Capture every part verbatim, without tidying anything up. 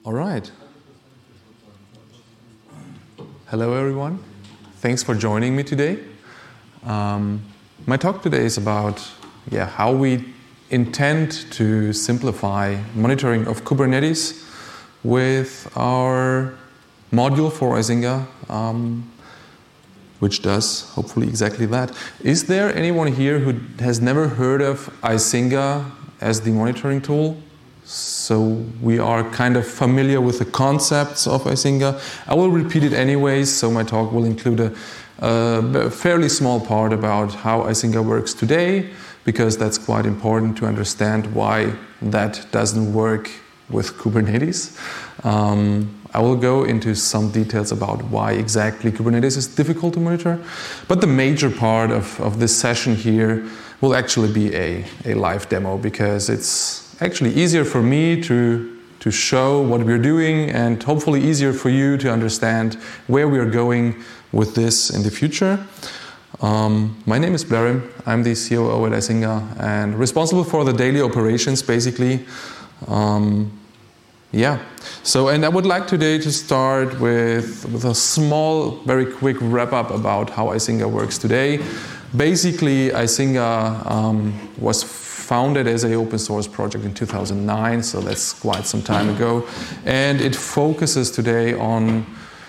All right. Hello, everyone. Thanks for joining me today. Um, my talk today is about yeah, how we intend to simplify monitoring of Kubernetes with our module for Izinga, um, which does hopefully exactly that. Is there anyone here who has never heard of Izinga as the monitoring tool? So we are kind of familiar with the concepts of Izinga. I will repeat it anyways, so my talk will include a, a fairly small part about how Izinga works today, because that's quite important to understand why that doesn't work with Kubernetes. Um, I will go into some details about why exactly Kubernetes is difficult to monitor. But the major part of, of this session here will actually be a, a live demo, because it's actually easier for me to, to show what we're doing, and hopefully easier for you to understand where we are going with this in the future. Um, my name is Blerim. I'm the C O O at Izinga and responsible for the daily operations, basically. Um, yeah. So, and I would like today to start with, with a small, very quick wrap-up about how Izinga works today. Basically, Izinga um, was founded as an open source project in two thousand nine, so that's quite some time ago. And it focuses today on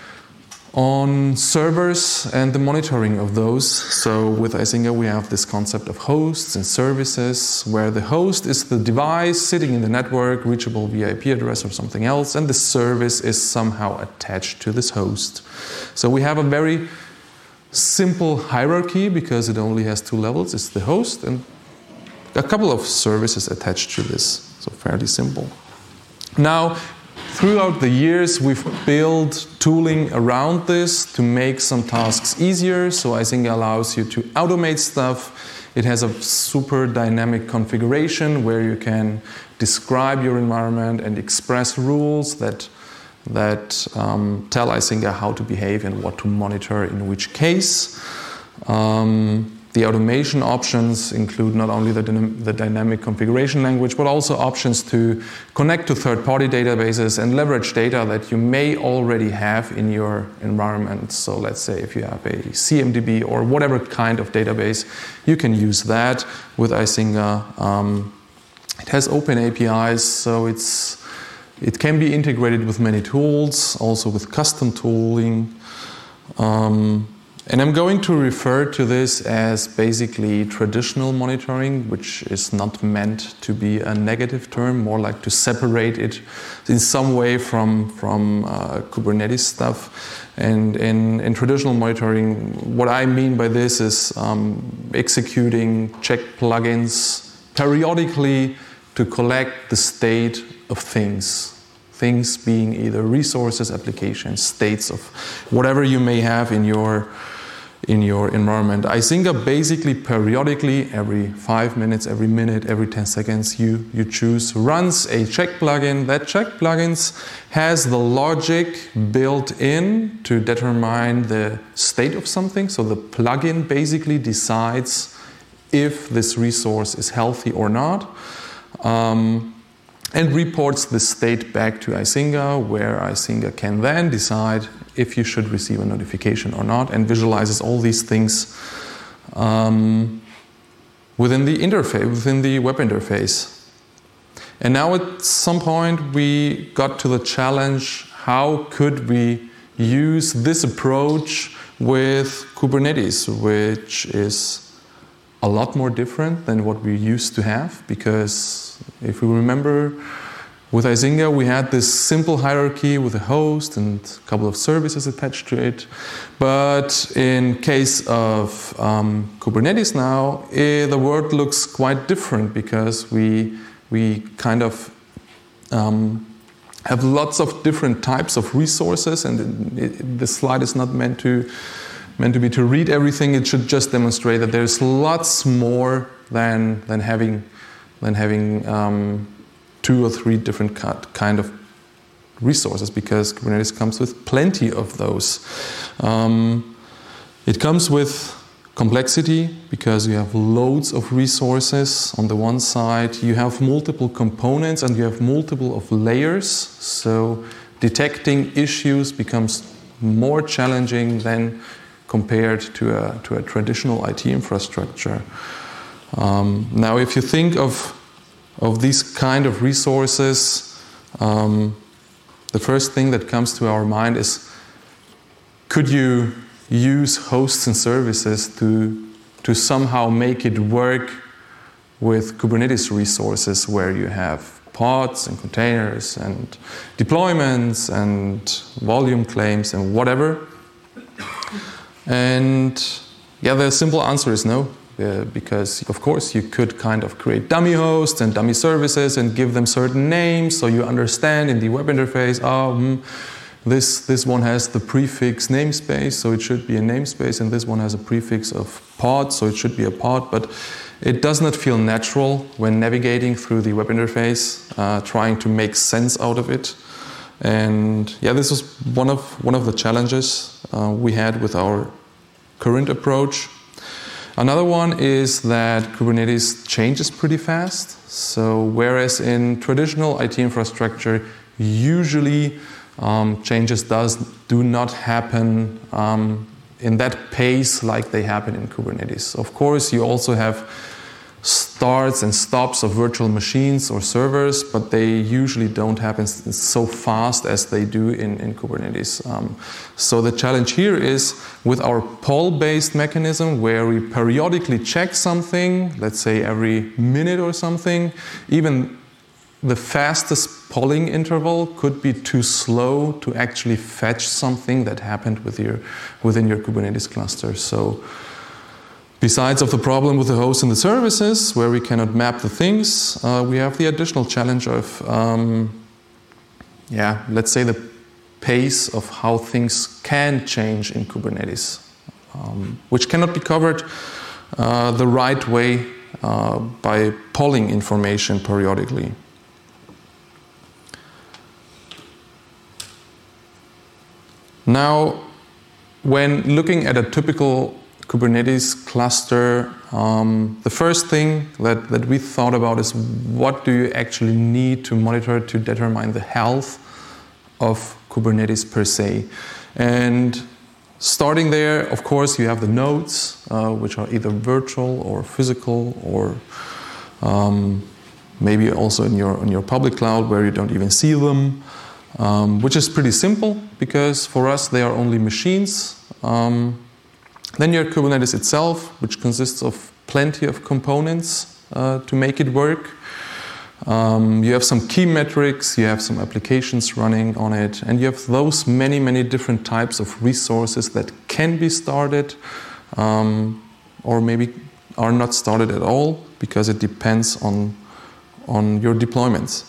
on servers and the monitoring of those. So with Izinga we have this concept of hosts and services, where the host is the device sitting in the network, reachable via I P address or something else, and the service is somehow attached to this host. So we have a very simple hierarchy, because it only has two levels. It's the host and a couple of services attached to this, so fairly simple. Now, throughout the years, we've built tooling around this to make some tasks easier. So Izinga allows you to automate stuff. It has a super dynamic configuration where you can describe your environment and express rules that, that um, tell Izinga how to behave and what to monitor in which case. Um, The automation options include not only the, dynam- the dynamic configuration language, but also options to connect to third-party databases and leverage data that you may already have in your environment. So let's say if you have a C M D B or whatever kind of database, you can use that with Izinga. Um, it has open A P Is, so it's it can be integrated with many tools, also with custom tooling. Um, And I'm going to refer to this as basically traditional monitoring, which is not meant to be a negative term, more like to separate it in some way from, from uh, Kubernetes stuff. And in, in traditional monitoring, what I mean by this is um, executing check plugins periodically to collect the state of things. Things being either resources, applications, states of whatever you may have in your in your environment. Izinga basically periodically, every five minutes, every minute, every ten seconds, you, you choose, runs a check plugin. That check plugins has the logic built in to determine the state of something. So the plugin basically decides if this resource is healthy or not. Um, and reports the state back to Izinga, where Izinga can then decide if you should receive a notification or not, and visualizes all these things um, within the interface, within the web interface. And now at some point we got to the challenge, how could we use this approach with Kubernetes, which is a lot more different than what we used to have, because if we remember, with Izinga we had this simple hierarchy with a host and a couple of services attached to it. But in case of um, Kubernetes now, eh, the world looks quite different, because we we kind of um, have lots of different types of resources, and it, it, the slide is not meant to meant to be to read everything. It should just demonstrate that there's lots more than than having than having um, two or three different kind of resources, because Kubernetes comes with plenty of those. Um, it comes with complexity because you have loads of resources on the one side, you have multiple components and you have multiple of layers, so detecting issues becomes more challenging than compared to a, to a traditional I T infrastructure. Um, now if you think of, of these kind of resources, um, the first thing that comes to our mind is, could you use hosts and services to, to somehow make it work with Kubernetes resources where you have pods and containers and deployments and volume claims and whatever? And yeah, the simple answer is no, uh, because of course you could kind of create dummy hosts and dummy services and give them certain names so you understand in the web interface, oh, hmm, This, this one has the prefix namespace, so it should be a namespace, and this one has a prefix of pod, so it should be a pod, but it does not feel natural when navigating through the web interface, uh, trying to make sense out of it. And yeah, this was one of, one of the challenges uh, we had with our current approach. Another one is that Kubernetes changes pretty fast. So whereas in traditional I T infrastructure, usually Um, changes does do not happen um, in that pace like they happen in Kubernetes. Of course, you also have starts and stops of virtual machines or servers, but they usually don't happen so fast as they do in, in Kubernetes. Um, so the challenge here is with our poll-based mechanism, where we periodically check something, let's say every minute or something, even the fastest polling interval could be too slow to actually fetch something that happened with your, within your Kubernetes cluster. So besides of the problem with the hosts and the services, where we cannot map the things, uh, we have the additional challenge of, um, yeah, let's say the pace of how things can change in Kubernetes, um, which cannot be covered uh, the right way uh, by polling information periodically. Now, when looking at a typical Kubernetes cluster, um, the first thing that, that we thought about is, what do you actually need to monitor to determine the health of Kubernetes per se? And starting there, of course, you have the nodes, uh, which are either virtual or physical, or um, maybe also in your, in your public cloud where you don't even see them. Um, which is pretty simple, because for us they are only machines. Um, then you have Kubernetes itself, which consists of plenty of components uh, to make it work. Um, you have some key metrics, you have some applications running on it, and you have those many, many different types of resources that can be started um, or maybe are not started at all, because it depends on, on your deployments.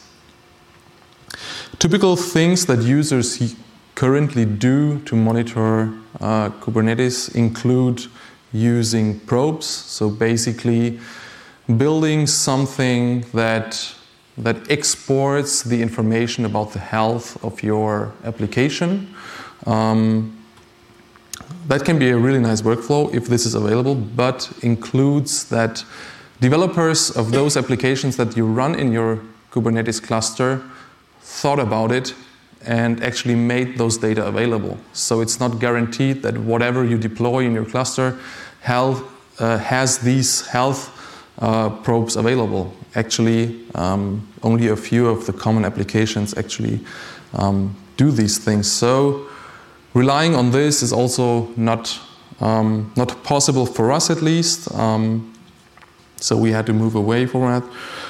Typical things that users currently do to monitor uh, Kubernetes include using probes, so basically building something that, that exports the information about the health of your application. Um, that can be a really nice workflow if this is available, but includes that developers of those applications that you run in your Kubernetes cluster thought about it and actually made those data available. So it's not guaranteed that whatever you deploy in your cluster health, uh, has these health uh, probes available. Actually, um, only a few of the common applications actually um, do these things. So relying on this is also not, um, not possible for us, at least. Um, so we had to move away from that.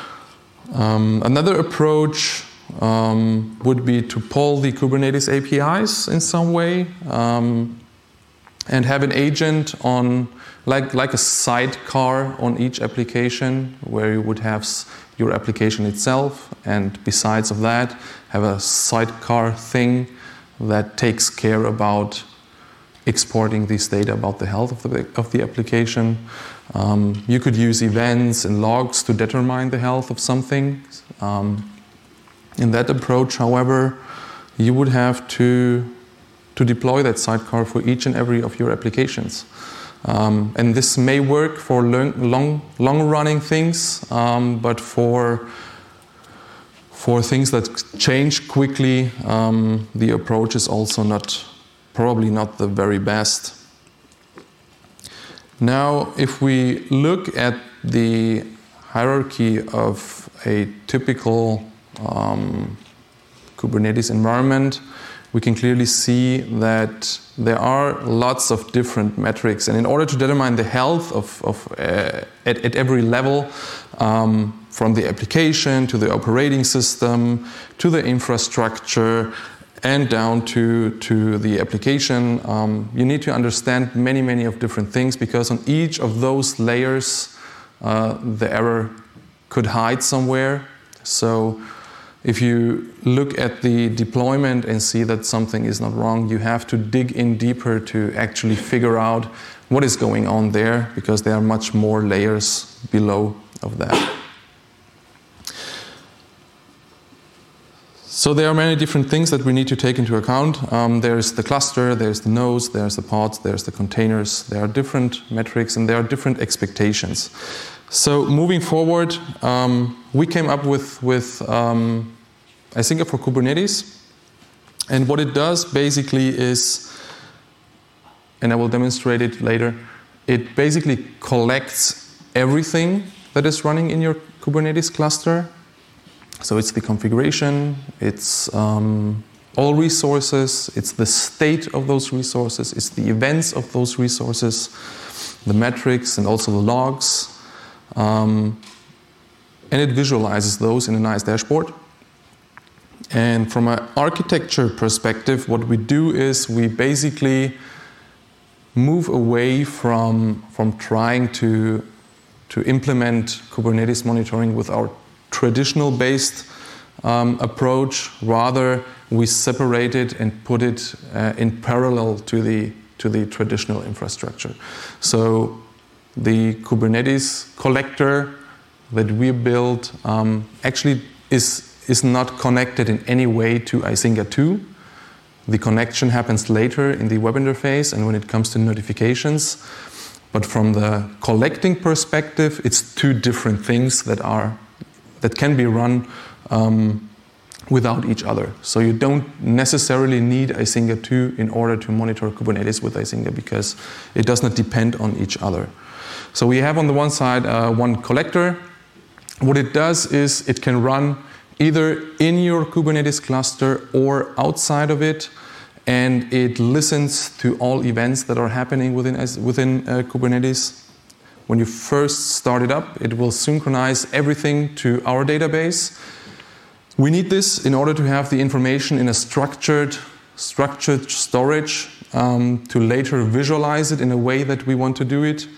Um, another approach Um, would be to pull the Kubernetes A P Is in some way um, and have an agent on, like, like a sidecar on each application, where you would have your application itself, and besides of that, have a sidecar thing that takes care about exporting this data about the health of the, of the application. Um, you could use events and logs to determine the health of something. Um, In that approach, however, you would have to, to deploy that sidecar for each and every of your applications. Um, and this may work for long, long, long-running things, um, but for for things that change quickly, um, the approach is also not probably not the very best. Now, if we look at the hierarchy of a typical um, Kubernetes environment, we can clearly see that there are lots of different metrics. And in order to determine the health of, of uh, at, at every level, um, from the application to the operating system to the infrastructure and down to, to the application, um, you need to understand many, many of different things, because on each of those layers, uh, the error could hide somewhere. So if you look at the deployment and see that something is not wrong, you have to dig in deeper to actually figure out what is going on there, because there are much more layers below of that. So there are many different things that we need to take into account. Um, there's the cluster, there's the nodes, there's the pods, there's the containers. There are different metrics and there are different expectations. So moving forward, um, we came up with, with um, Icinga for Kubernetes. And what it does basically is, and I will demonstrate it later, it basically collects everything that is running in your Kubernetes cluster. So it's the configuration, it's um, all resources, it's the state of those resources, it's the events of those resources, the metrics and also the logs. Um, and it visualizes those in a nice dashboard. And from an architecture perspective, what we do is we basically move away from, from trying to, to implement Kubernetes monitoring with our traditional based um, approach. Rather, we separate it and put it uh, in parallel to the to the traditional infrastructure. So the Kubernetes collector that we built um, actually is is not connected in any way to Icinga two. The connection happens later in the web interface and when it comes to notifications. But from the collecting perspective, it's two different things that are that can be run um, without each other. So you don't necessarily need Icinga two in order to monitor Kubernetes with Icinga, because it does not depend on each other. So we have on the one side uh, one collector. What it does is it can run either in your Kubernetes cluster or outside of it, and it listens to all events that are happening within, within uh, Kubernetes. When you first start it up, it will synchronize everything to our database. We need this in order to have the information in a structured, structured storage um, to later visualize it in a way that we want to do it.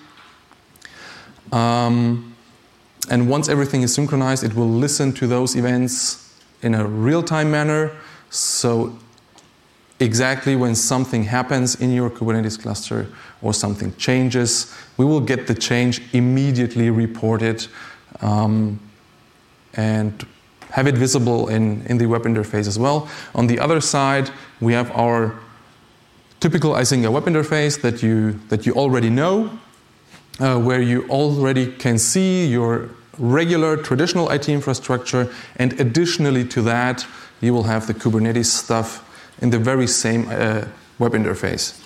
Um, and once everything is synchronized, it will listen to those events in a real-time manner. So exactly when something happens in your Kubernetes cluster or something changes, we will get the change immediately reported um, and have it visible in, in the web interface as well. On the other side, we have our typical Icinga web interface that you, that you already know, uh, where you already can see your regular traditional I T infrastructure, and additionally to that, you will have the Kubernetes stuff in the very same uh, web interface.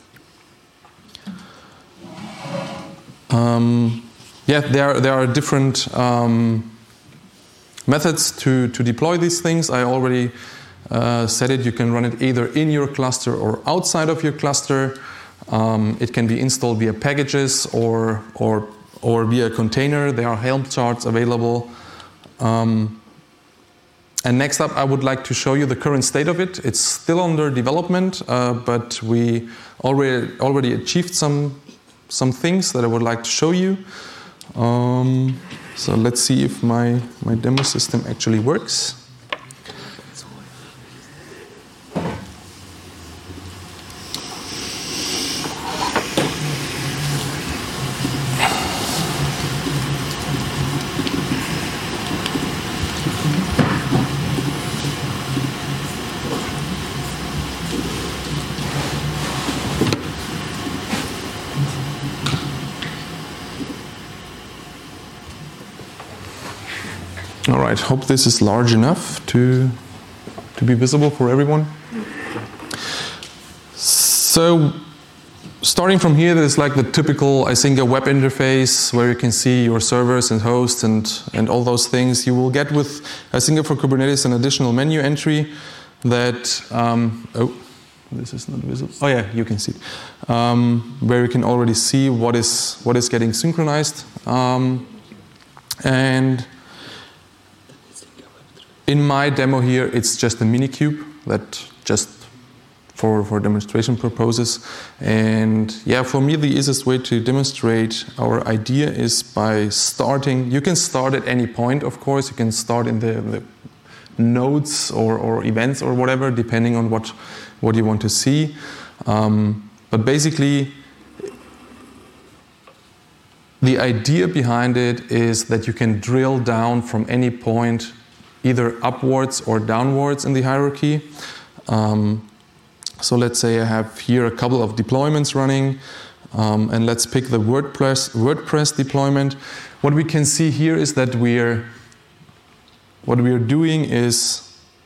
Um, yeah, there, there are different um, methods to, to deploy these things. I already uh, said it. You can run it either in your cluster or outside of your cluster. Um, it can be installed via packages or, or, or via container. There are Helm charts available. Um, And next up, I would like to show you the current state of it. It's still under development, uh, but we already already achieved some some things that I would like to show you. Um, so let's see if my, my demo system actually works. All right, hope this is large enough to, to be visible for everyone. So, starting from here, there's like the typical Icinga web interface where you can see your servers and hosts and, and all those things. You will get with Icinga for Kubernetes an additional menu entry that, um, oh, this is not visible. Oh yeah, you can see it. Um, where you can already see what is, what is getting synchronized. Um, and in my demo here, it's just a Minikube that just For, for demonstration purposes. And yeah, for me, the easiest way to demonstrate our idea is by starting. You can start at any point, of course. You can start in the, the nodes or, or events or whatever, depending on what, what you want to see. Um, but basically, the idea behind it is that you can drill down from any point, either upwards or downwards in the hierarchy. Um, So let's say I have here a couple of deployments running, um, and let's pick the WordPress WordPress deployment. What we can see here is that we're what we are doing is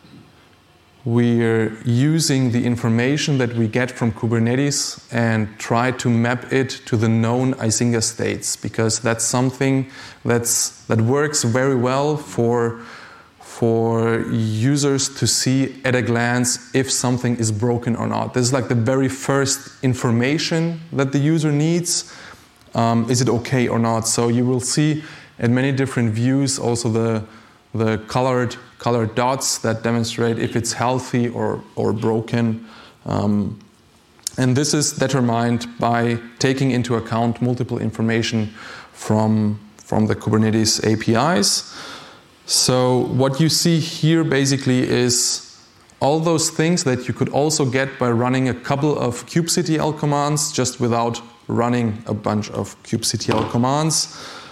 we're using the information that we get from Kubernetes and try to map it to the known Icinga states, because that's something that's that works very well for. for users to see at a glance if something is broken or not. This is like the very first information that the user needs. Um, is it okay or not? So you will see at many different views also the, the colored, colored dots that demonstrate if it's healthy or, or broken. Um, and this is determined by taking into account multiple information from, from the Kubernetes A P Is. So what you see here basically is all those things that you could also get by running a couple of kubectl commands just without running a bunch of kubectl commands.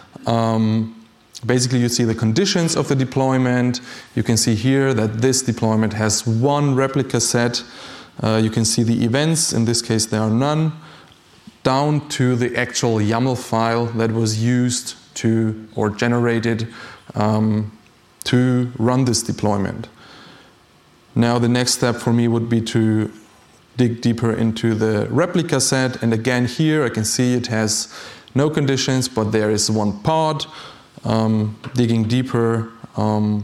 Um, basically you see the conditions of the deployment. You can see here that this deployment has one replica set. Uh, you can see the events, in this case there are none, down to the actual YAML file that was used to or generated um, to run this deployment. Now the next step for me would be to dig deeper into the replica set, and again here I can see it has no conditions, but there is one pod. Um, digging deeper, um,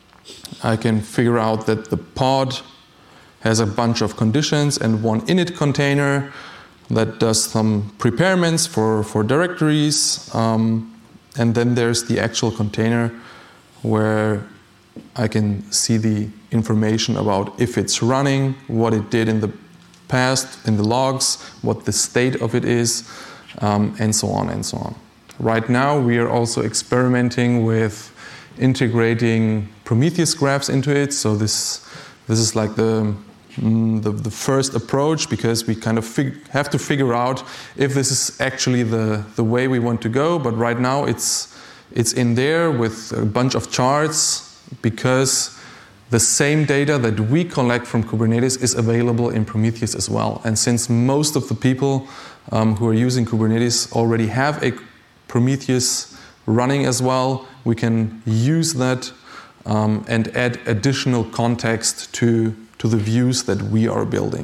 I can figure out that the pod has a bunch of conditions and one init container that does some preparements for, for directories, um, and then there's the actual container where I can see the information about if it's running, what it did in the past, in the logs, what the state of it is, um, and so on and so on. Right now we are also experimenting with integrating Prometheus graphs into it, so this this is like the mm, the, the first approach, because we kind of fig- have to figure out if this is actually the, the way we want to go, but right now it's It's in there with a bunch of charts, because the same data that we collect from Kubernetes is available in Prometheus as well. And since most of the people um, who are using Kubernetes already have a Prometheus running as well, we can use that um, and add additional context to, to the views that we are building.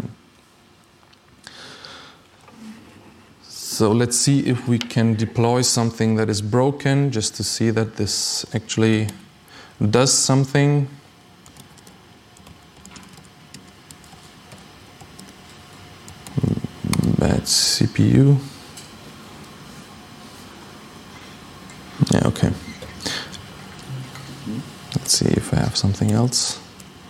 So let's see if we can deploy something that is broken, just to see that this actually does something. Bad C P U. Yeah, okay. Let's see if I have something else.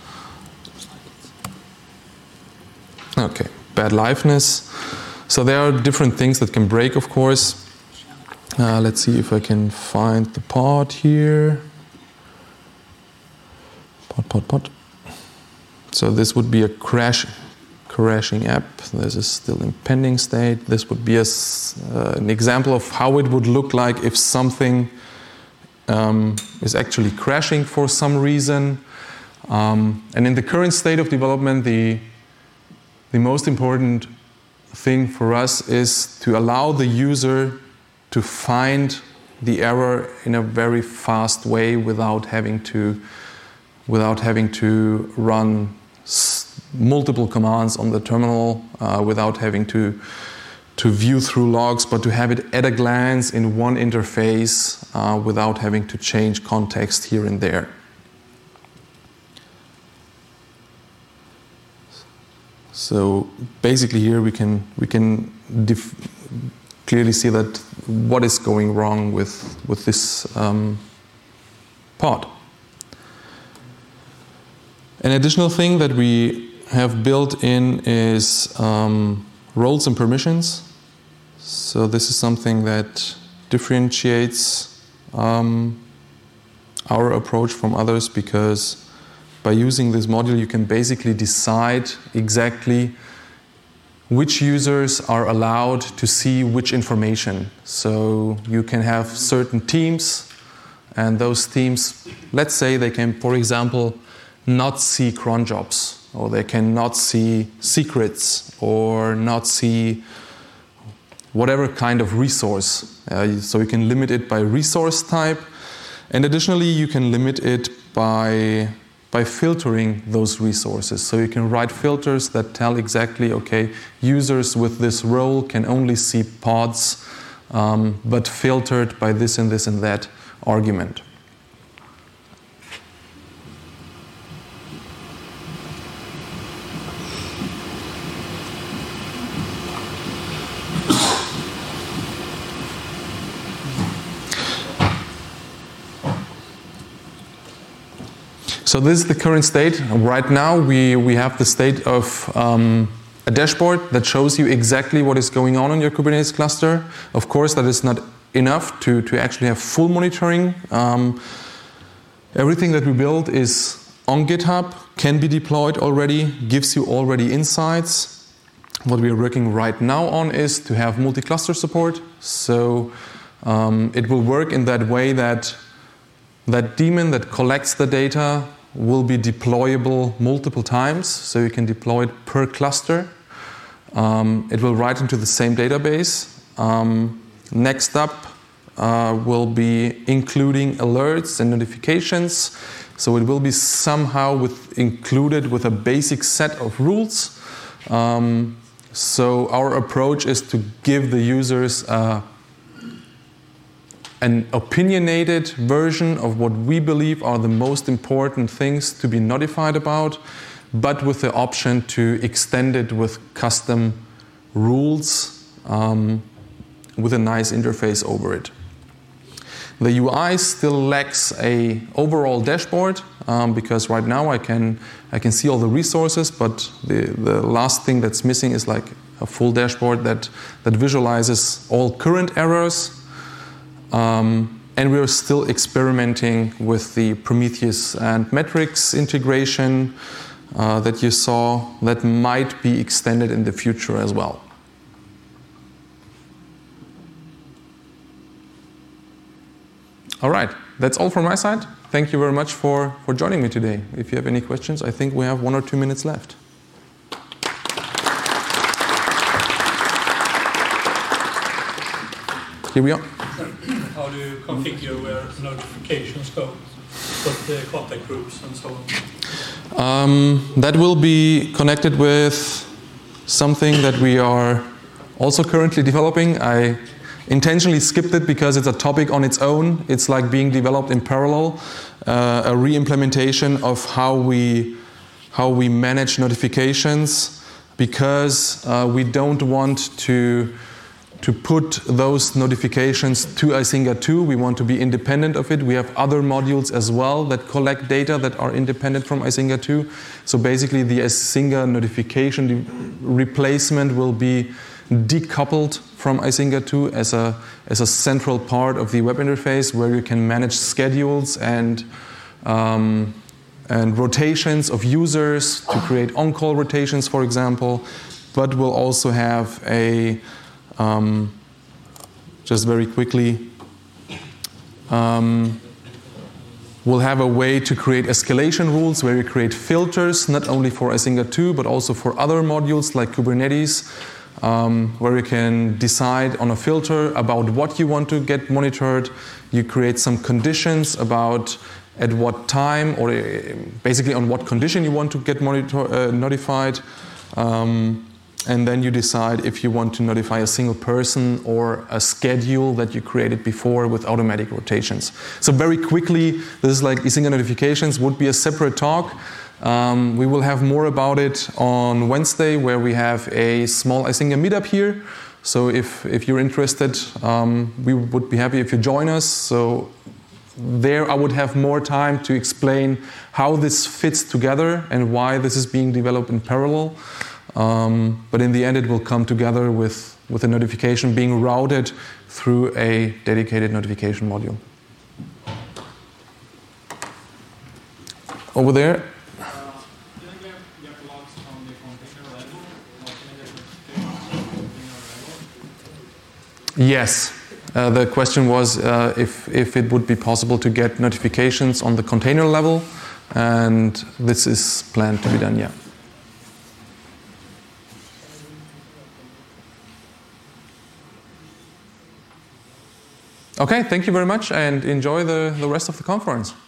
Okay, bad liveness. So there are different things that can break, of course. Uh, let's see if I can find the pod here. Pod, pod, pod. So this would be a crash, crashing app. This is still in pending state. This would be a, uh, an example of how it would look like if something um, is actually crashing for some reason. Um, and in the current state of development, the, the most important thing for us is to allow the user to find the error in a very fast way without having to without having to run s- multiple commands on the terminal, uh, without having to to view through logs, but to have it at a glance in one interface uh, without having to change context here and there. So basically here we can we can def- clearly see that what is going wrong with, with this um, pod. An additional thing that we have built in is um, roles and permissions. So this is something that differentiates um, our approach from others, because by using this module you can basically decide exactly which users are allowed to see which information. So you can have certain teams, and those teams, let's say they can, for example, not see cron jobs, or they cannot see secrets, or not see whatever kind of resource. Uh, so you can limit it by resource type, and additionally you can limit it by by filtering those resources. So you can write filters that tell exactly, okay, users with this role can only see pods, um, but filtered by this and this and that argument. So this is the current state. Right now we, we have the state of um, a dashboard that shows you exactly what is going on in your Kubernetes cluster. Of course, that is not enough to, to actually have full monitoring. Um, everything that we build is on GitHub, can be deployed already, gives you already insights. What we are working right now on is to have multi-cluster support. So um, it will work in that way that that daemon that collects the data will be deployable multiple times, so you can deploy it per cluster. Um, it will write into the same database. Um, next up uh, will be including alerts and notifications. So it will be somehow with included with a basic set of rules. Um, so our approach is to give the users uh, an opinionated version of what we believe are the most important things to be notified about, but with the option to extend it with custom rules um, with a nice interface over it. The U I still lacks a overall dashboard um, because right now I can I can see all the resources, but the, the last thing that's missing is like a full dashboard that, that visualizes all current errors. Um, and we are still experimenting with the Prometheus and Metrics integration uh, that you saw that might be extended in the future as well. All right, that's all from my side. Thank you very much for, for joining me today. If you have any questions, I think we have one or two minutes left. Here we are. How do you configure where notifications go, with the contact groups and so on? Um, that will be connected with something that we are also currently developing. I intentionally skipped it because it's a topic on its own. It's like being developed in parallel, uh, a re-implementation of how we how we manage notifications, because uh, we don't want to to put those notifications to Icinga two. We want to be independent of it. We have other modules as well that collect data that are independent from Icinga two. So basically the Icinga notification replacement will be decoupled from Icinga two as a, as a central part of the web interface where you can manage schedules and, um, and rotations of users to create on-call rotations, for example, but we'll also have a Um, just very quickly, um, we'll have a way to create escalation rules where we create filters, not only for Icinga two, but also for other modules like Kubernetes, um, where you can decide on a filter about what you want to get monitored. You create some conditions about at what time, or basically on what condition you want to get monitor, uh, notified. Um, and then you decide if you want to notify a single person or a schedule that you created before with automatic rotations. So very quickly, this is like Isinger notifications would be a separate talk. Um, we will have more about it on Wednesday, where we have a small Isinger meetup here. So if, if you're interested, um, we would be happy if you join us. So there I would have more time to explain how this fits together and why this is being developed in parallel. Um, but in the end, it will come together with, with a notification being routed through a dedicated notification module. Over there. Yes. Uh, the question was uh, if, if it would be possible to get notifications on the container level, and this is planned to be done, yeah. Okay, thank you very much, and enjoy the, the rest of the conference.